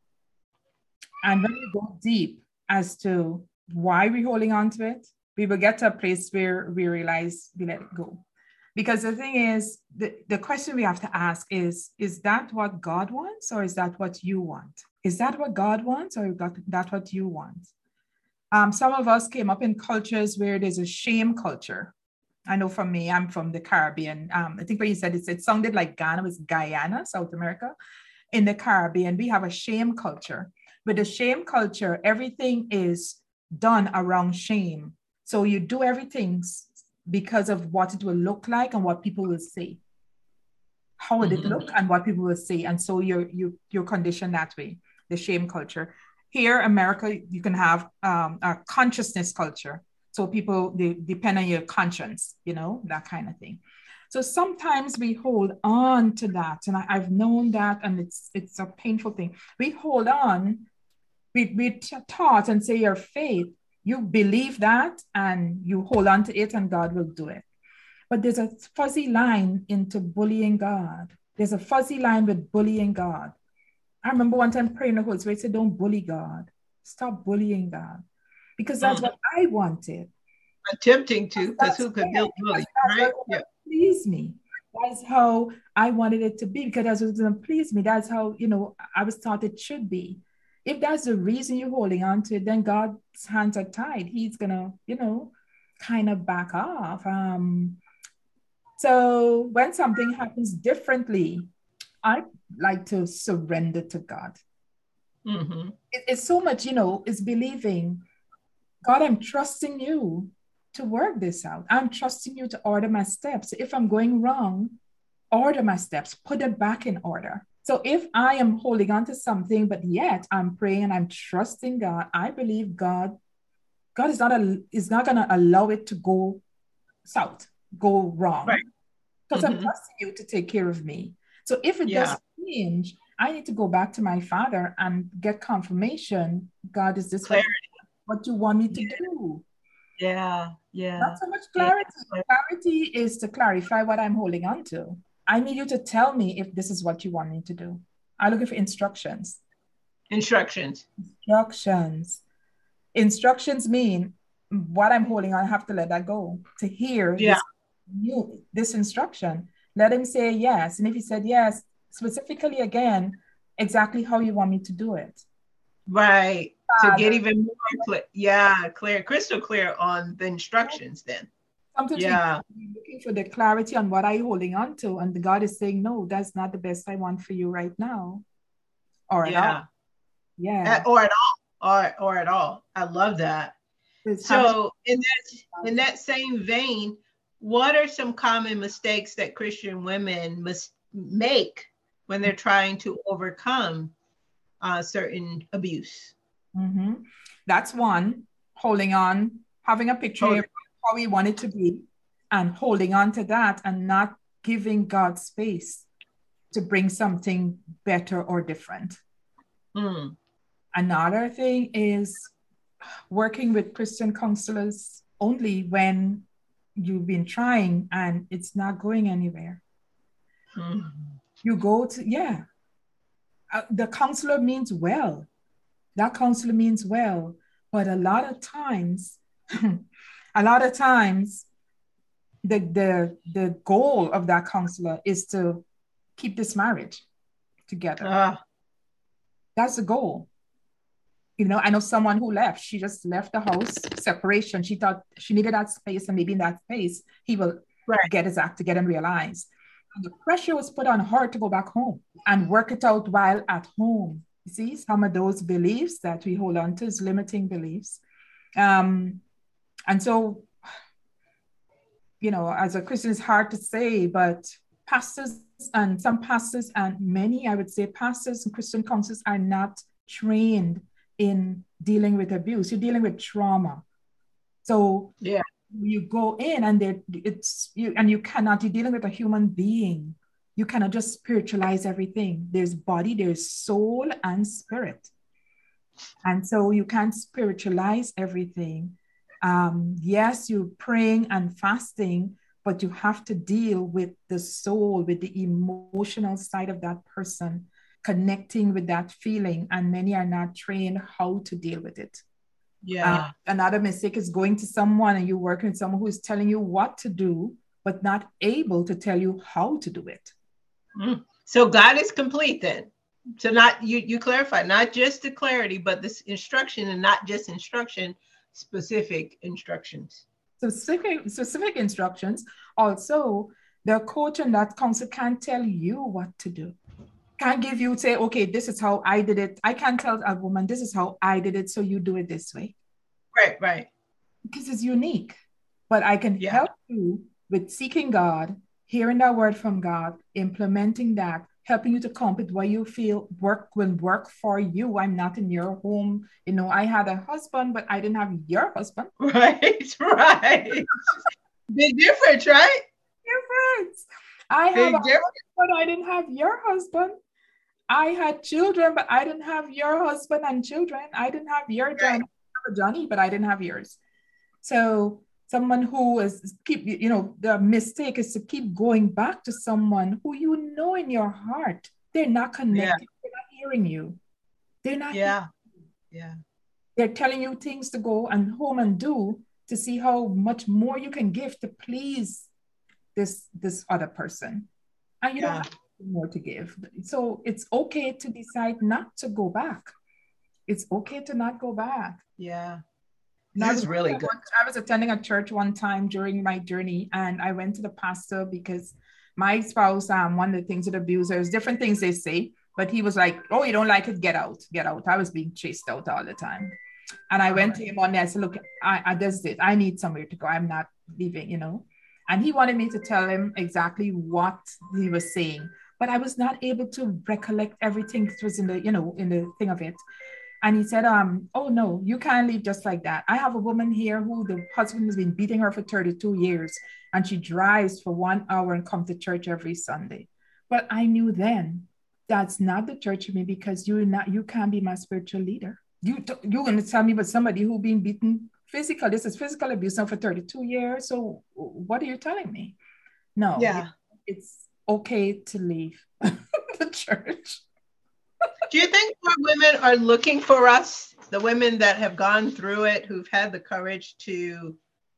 and when we go deep as to why we're holding on to it, we will get to a place where we realize we let it go. Because the thing is, the, the question we have to ask is, is that what God wants or is that what you want? Is that what God wants or is that what you want? Um, some of us came up in cultures where there's a shame culture. I know for me, I'm from the Caribbean. Um, I think what you said, it, it sounded like Ghana was Guyana, South America. In the Caribbean, we have a shame culture. With the shame culture, everything is done around shame. So you do everything because of what it will look like and what people will say. How would mm-hmm. it look and what people will say? And so you're, you, you're conditioned that way, the shame culture. Here, America, you can have um, a consciousness culture. So people, they depend on your conscience, you know, that kind of thing. So sometimes we hold on to that. And I, I've known that, and it's it's a painful thing. We hold on, we, we taught and say your faith, you believe that and you hold on to it and God will do it. But there's a fuzzy line into bullying God. There's a fuzzy line with bullying God. I remember one time praying the Holy Spirit said, don't bully God. Stop bullying God. Because that's mm. what I wanted. Attempting to, because who could build bully, right? Yeah. Please me. That's how I wanted it to be, because that's what's going to please me. That's how, you know, I was taught it should be. If that's the reason you're holding on to it, then God's hands are tied. He's going to, you know, kind of back off. Um, so when something happens differently, I like to surrender to God. Mm-hmm. It, it's so much, you know, it's believing, God, I'm trusting you to work this out. I'm trusting you to order my steps. If I'm going wrong, order my steps, put it back in order. So if I am holding on to something, but yet I'm praying and I'm trusting God, I believe God, God is not, a, is not going to allow it to go south, go wrong. Right. Because mm-hmm. I'm trusting you to take care of me. So if it yeah. doesn't change, I need to go back to my Father and get confirmation. God, is this what, what you want me to yeah. do? Yeah, yeah. Not so much Yeah. clarity. Clarity is to clarify what I'm holding on to. I need you to tell me if this is what you want me to do. I'm looking for instructions. Instructions. Instructions. Instructions mean what I'm holding on, I have to let that go to hear Yeah. this new this instruction. Let him say yes. And if he said yes, specifically again, exactly how you want me to do it. Right. To get Father, even more clear. Yeah, clear, crystal clear on the instructions then. sometimes we- Yeah. we're looking for the clarity on what I'm holding on to, and the God is saying, no, that's not the best I want for you right now, or at Yeah. all. Yeah. At, or at all. Or or at all. I love that. It's having- So in that in that same vein, what are some common mistakes that Christian women must make when they're trying to overcome uh, certain abuse? Mhm. That's one, holding on, having a picture Hold of how we want it to be, and holding on to that and not giving God space to bring something better or different. Mm. Another thing is working with Christian counselors only when you've been trying and it's not going anywhere. Mm. You go to, yeah, uh, the counselor means well. That counselor means well. But a lot of times, a lot of times, the, the, the goal of that counselor is to keep this marriage together. Uh, That's the goal. You know, I know someone who left. She just left the house, separation. She thought she needed that space, and maybe in that space, he will right. get his act together and realize. And the pressure was put on her to go back home and work it out while at home. You see, some of those beliefs that we hold on to is limiting beliefs. Um, and so, you know, as a Christian, it's hard to say, but pastors and some pastors and many, I would say, pastors and Christian counselors are not trained in dealing with abuse. You're dealing with trauma. So yeah, you go in and there it's you and you cannot, you're dealing with a human being. You cannot just spiritualize everything. There's body, there's soul and spirit. And so you can't spiritualize everything. Um, yes, you're praying and fasting, but you have to deal with the soul, with the emotional side of that person, connecting with that feeling. And many are not trained how to deal with it. Yeah. Uh, another mistake is going to someone and you're working with someone who is telling you what to do, but not able to tell you how to do it. Mm. So God is complete then. So not you you clarify, not just the clarity, but this instruction, and not just instruction, specific instructions. Specific, specific instructions. Also, the coach and that counselor can't tell you what to do. Can't give you, say, okay, this is how I did it. I can't tell a woman, this is how I did it, so you do it this way. Right, right. Because it's unique. But I can Yeah. help you with seeking God, hearing that word from God, implementing that, helping you to come with what you feel work will work for you. I'm not in your home. You know, I had a husband, but I didn't have your husband. Right, right. Big difference, right? Difference. I have Big a difference. husband, but I didn't have your husband. I had children, but I didn't have your husband and children. I didn't have your Johnny, right. Johnny, but I didn't have yours. So someone who is keep, you know, the mistake is to keep going back to someone who you know in your heart, they're not connected. Yeah. They're not hearing you. They're not. Yeah. Yeah. They're telling you things to go and home and do to see how much more you can give to please this, this other person. And you yeah. don't have more to give. So it's okay to decide not to go back. It's okay to not go back. Yeah. This is really good. I was attending a church one time during my journey, and I went to the pastor because my spouse, um, one of the things with abusers, different things they say, but he was like, oh, you don't like it? Get out, get out. I was being chased out all the time. And I went to him one day, I said, look, I, I just did. I need somewhere to go. I'm not leaving, you know. And he wanted me to tell him exactly what he was saying, but I was not able to recollect everything that was in the, you know, in the thing of it. And he said, um, oh no, you can't leave just like that. I have a woman here who the husband has been beating her for thirty-two years, and she drives for one hour and comes to church every Sunday. But I knew then that's not the church for me, because you're not, you can't be my spiritual leader. You, you're going to tell me about somebody who's been beaten physical, this is physical abuse now for thirty-two years. So what are you telling me? No, Yeah. it's okay to leave the church. Do you think more women are looking for us, the women that have gone through it, who've had the courage to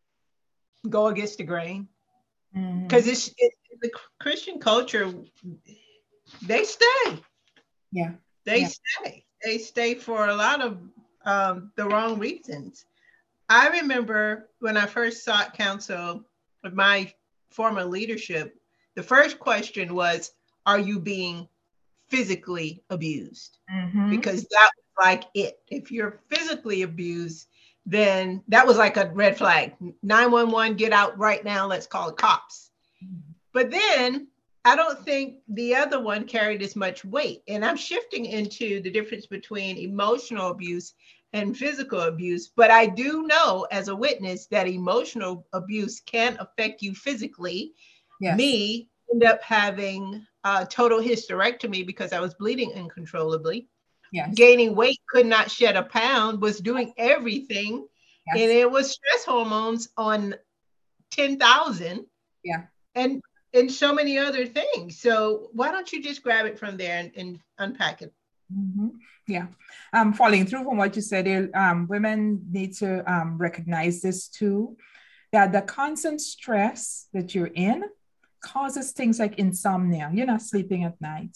go against the grain? Because mm-hmm. it's it, the Christian culture, they stay. Yeah. They yeah. stay. They stay for a lot of um, the wrong reasons. I remember when I first sought counsel with my former leadership, the first question was, are you being physically abused? Mm-hmm. Because that was like it. If you're physically abused, then that was like a red flag. nine one one, get out right now. Let's call the cops. Mm-hmm. But then I don't think the other one carried as much weight. And I'm shifting into the difference between emotional abuse and physical abuse. But I do know as a witness that emotional abuse can affect you physically. Yes. Me end up having a total hysterectomy because I was bleeding uncontrollably. Yes. Gaining weight, could not shed a pound, was doing everything. Yes. And it was stress hormones on ten thousand. Yeah. And and so many other things. So why don't you just grab it from there and, and unpack it? Mm-hmm. Yeah. Um, following through from what you said, um, women need to um, recognize this too, that the constant stress that you're in causes things like insomnia. You're not sleeping at night.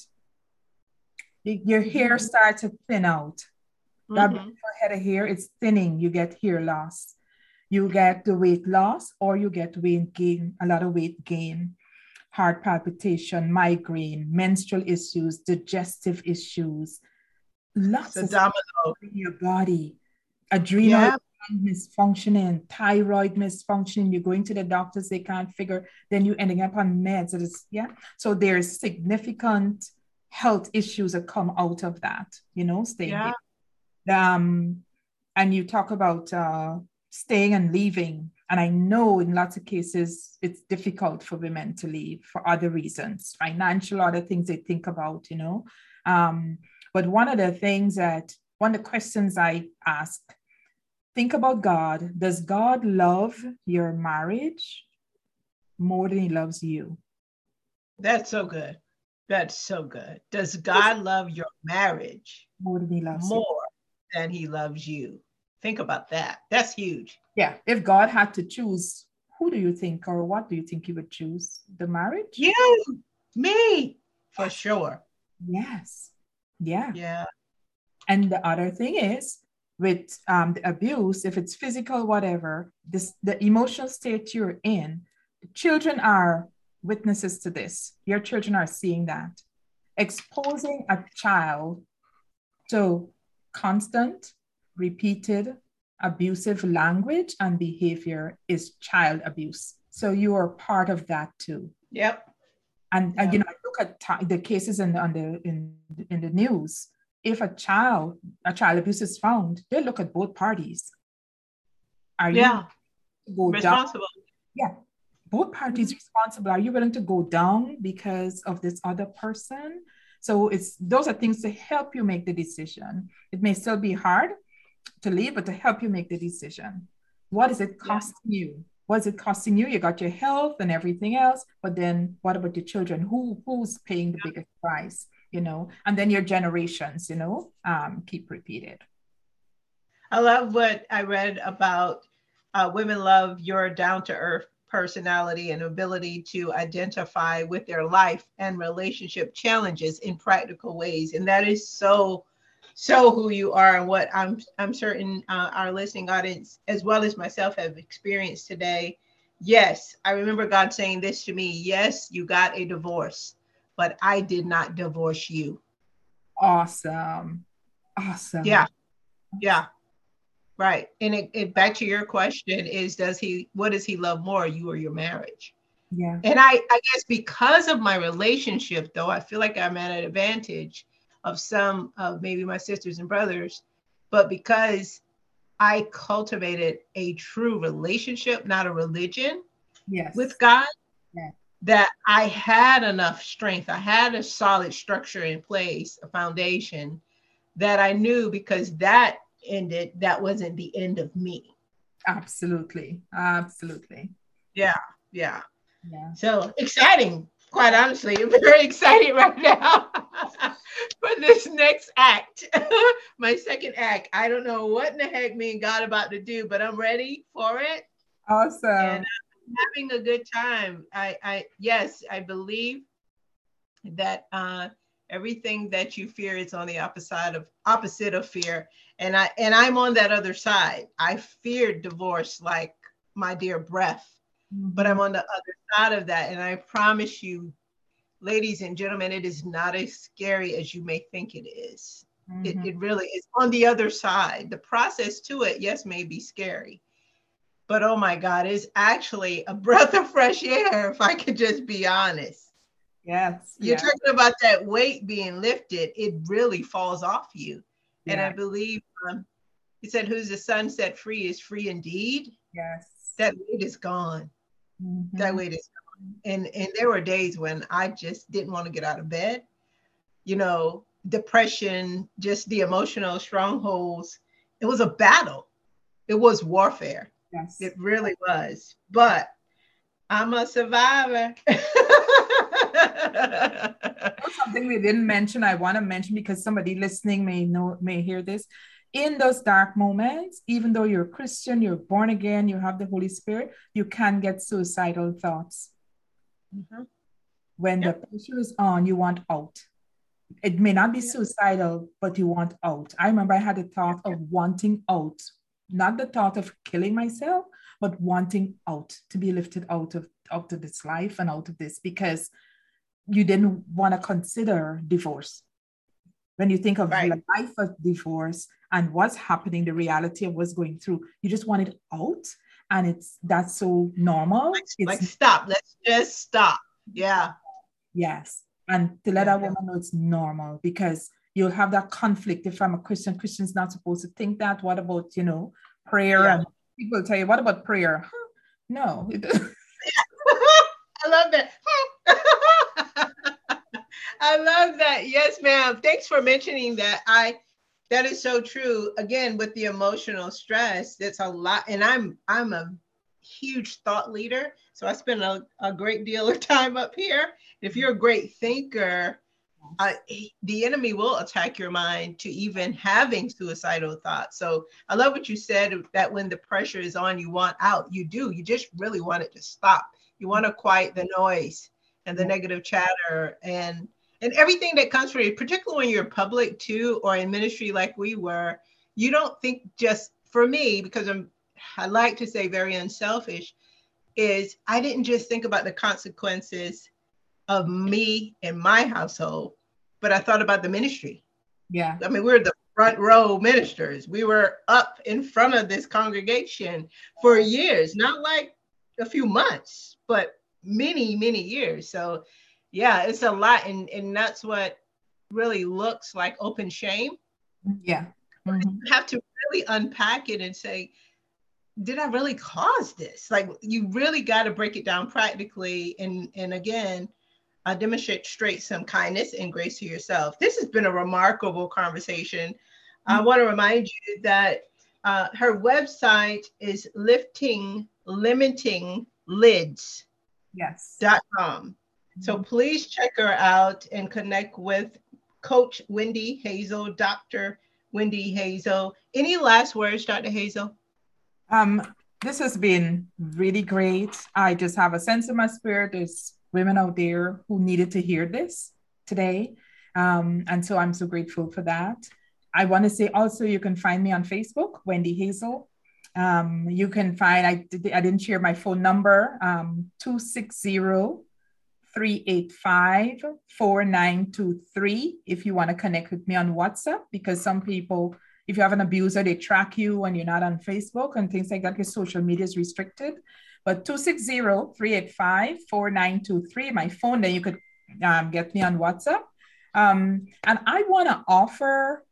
Your hair starts to thin out. That mm-hmm. head of hair, it's thinning. You get hair loss. You get the weight loss, or you get weight gain, a lot of weight gain, heart palpitation, migraine, menstrual issues, digestive issues, lots of stuff in your body, adrenal yeah. misfunctioning, thyroid misfunctioning. You're going to the doctors, they can't figure, then you're ending up on meds. It's, yeah. So there's significant health issues that come out of that, you know, staying yeah. there. Um, and you talk about uh, staying and leaving. And I know in lots of cases, it's difficult for women to leave for other reasons, financial, other things they think about, you know. Um, but one of the things that, one of the questions I ask, think about God. Does God love your marriage more than he loves you? That's so good. That's so good. Does God love your marriage more than he loves more you? than he loves you? Think about that. That's huge. Yeah. If God had to choose, who do you think, or what do you think he would choose? The marriage? You, me, for sure. Yes. Yeah. Yeah. And the other thing is, with um, the abuse, if it's physical, whatever, this the emotional state you're in, the children are witnesses to this. Your children are seeing that. Exposing a child to constant, repeated, abusive language and behavior is child abuse. So you are part of that too. Yep. And, yep. and you know, look at t- the cases in, on the, in, in the news. If a child, a child abuse is found, they look at both parties. Are yeah. you go responsible? Down? Yeah. Both parties mm-hmm. responsible. Are you willing to go down because of this other person? So it's those are things to help you make the decision. It may still be hard to leave, but to help you make the decision. What is it costing yeah. you? What is it costing you? You got your health and everything else, but then what about your children? Who who's paying the biggest price? You know, and then your generations, you know, um, keep repeated. I love what I read about uh, women love your down-to-earth personality and ability to identify with their life and relationship challenges in practical ways. And that is so, so who you are, and what I'm I'm certain uh, our listening audience, as well as myself, have experienced today. Yes, I remember God saying this to me. Yes, you got a divorce, but I did not divorce you. Awesome. Awesome. Yeah. Yeah. Right. And it, it back to your question is, does he, what does he love more, you or your marriage? Yeah. And I, I guess because of my relationship, though, I feel like I'm at an advantage of some of maybe my sisters and brothers, but because I cultivated a true relationship, not a religion, yes. with God, yeah. that I had enough strength. I had a solid structure in place, a foundation that I knew, because that ended, that wasn't the end of me. Absolutely. Absolutely. Yeah, yeah. Yeah. So exciting, quite honestly. I'm very excited right now for this next act. My second act. I don't know what in the heck me and God about to do, but I'm ready for it. And Awesome. I'm having a good time. I, I yes, I believe that uh, everything that you fear is on the opposite of opposite of fear. And I and I'm on that other side. I feared divorce like my dear breath, but Mm-hmm. I'm on the other side of that. And I promise you, ladies and gentlemen, it is not as scary as you may think it is. It, Mm-hmm. it really is on the other side. The process to it, yes, may be scary, but oh my God, it's actually a breath of fresh air, if I could just be honest. Yes. You're Yeah. talking about that weight being lifted, it really falls off you. And I Yeah. believe um, he said, who's the sun set free is free indeed. Yes. That weight is gone. That Mm-hmm. weight is gone. And, and there were days when I just didn't want to get out of bed. You know, depression, just the emotional strongholds. It was a battle. It was warfare. Yes. It really was. But I'm a survivor. Something we didn't mention, I want to mention because somebody listening may know, may hear this. In those dark moments, even though you're a Christian, you're born again, you have the Holy Spirit, you can get suicidal thoughts. Mhm. When the Yep. pressure is on, you want out. It may not be Yep. suicidal, but you want out. I remember I had the thought of wanting out, not the thought of killing myself, but wanting out, to be lifted out of, out of this life and out of this, because you didn't want to consider divorce. When you think of Right. life of divorce and what's happening, the reality of what's going through, you just want it out. And it's that's so normal. Like, It's like stop. Let's just stop. Yeah. yes. And to let Yeah. a woman know it's normal, because you'll have that conflict. If I'm a Christian, Christian's not supposed to think that. What about, you know, prayer? Yeah. And people tell you, what about prayer? Huh? No. I love that. I love that. Yes, ma'am. Thanks for mentioning that. I that is so true. Again, with the emotional stress, that's a lot. And I'm I'm a huge thought leader. So I spend a, a great deal of time up here. If you're a great thinker, uh, the enemy will attack your mind to even having suicidal thoughts. So I love what you said, that when the pressure is on, you want out. You do. You just really want it to stop. You want to quiet the noise and the Yeah. negative chatter and and everything that comes from you, particularly when you're public too, or in ministry like we were. You don't think, just for me, because I'm I like to say very unselfish, is I didn't just think about the consequences of me and my household, but I thought about the ministry. Yeah. I mean, we we're the front row ministers. We were up in front of this congregation for years, not like a few months, but many, many years. So yeah, it's a lot. And, and that's what really looks like open shame. Yeah. Mm-hmm. You have to really unpack it and say, did I really cause this? Like, you really got to break it down practically. And, and again, uh, demonstrate some kindness and grace to yourself. This has been a remarkable conversation. I want to remind you that uh, her website is lifting limiting lids dot com. Yes. So please check her out and connect with Coach Wendy Hazel, Doctor Wendy Hazel. Any last words, Doctor Hazel? Um, this has been really great. I just have a sense in my spirit. There's women out there who needed to hear this today. Um, and so I'm so grateful for that. I want to say also, you can find me on Facebook, Wendy Hazel. Um, you can find, I, did, I didn't share my phone number, um, two six zero, three eight five, four nine two three if you want to connect with me on WhatsApp, because some people, if you have an abuser, they track you when you're not on Facebook and things like that, because social media is restricted. But two six zero, three eight five, four nine two three, my phone, then you could um, get me on WhatsApp. Um, and I want to offer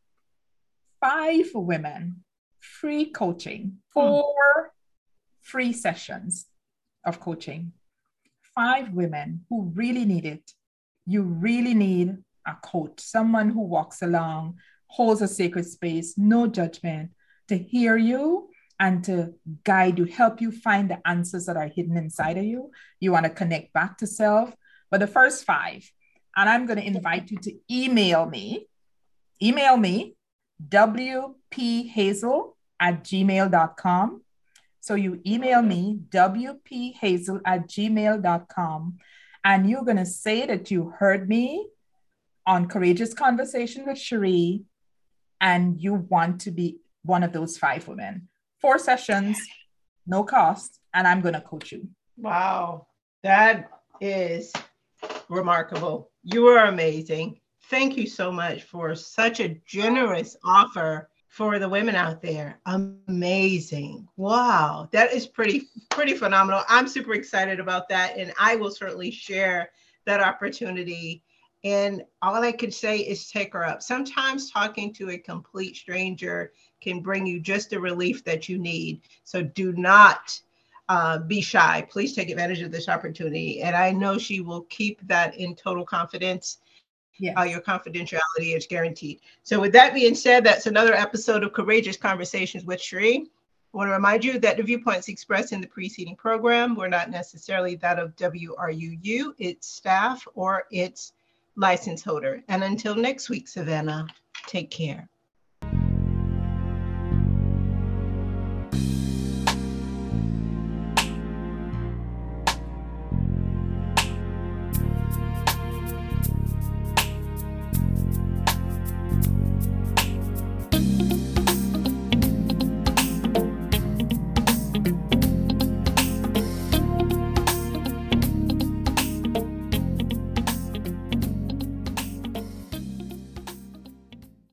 five women free coaching, four free sessions of coaching. Five women who really need it. You really need a coach, someone who walks along, holds a sacred space, no judgment, to hear you and to guide you, help you find the answers that are hidden inside of you. You want to connect back to self. But the first five, and I'm going to invite you to email me, email me, w p hazel at gmail dot com. So you email me, w p hazel at gmail dot com, and you're going to say that you heard me on Courageous Conversation with Cherie, and you want to be one of those five women. Four sessions, no cost, and I'm going to coach you. Wow, that is remarkable. You are amazing. Thank you so much for such a generous offer for the women out there. Amazing. Wow, that is pretty, pretty phenomenal. I'm super excited about that, and I will certainly share that opportunity. And all I could say is take her up. Sometimes talking to a complete stranger can bring you just the relief that you need. So do not uh, be shy. Please take advantage of this opportunity. And I know she will keep that in total confidence. Yeah. Uh, your confidentiality is guaranteed. So with that being said, that's another episode of Courageous Conversations with Cherie. I want to remind you that the viewpoints expressed in the preceding program were not necessarily that of W R U U, its staff, or its license holder. And until next week, Savannah, take care.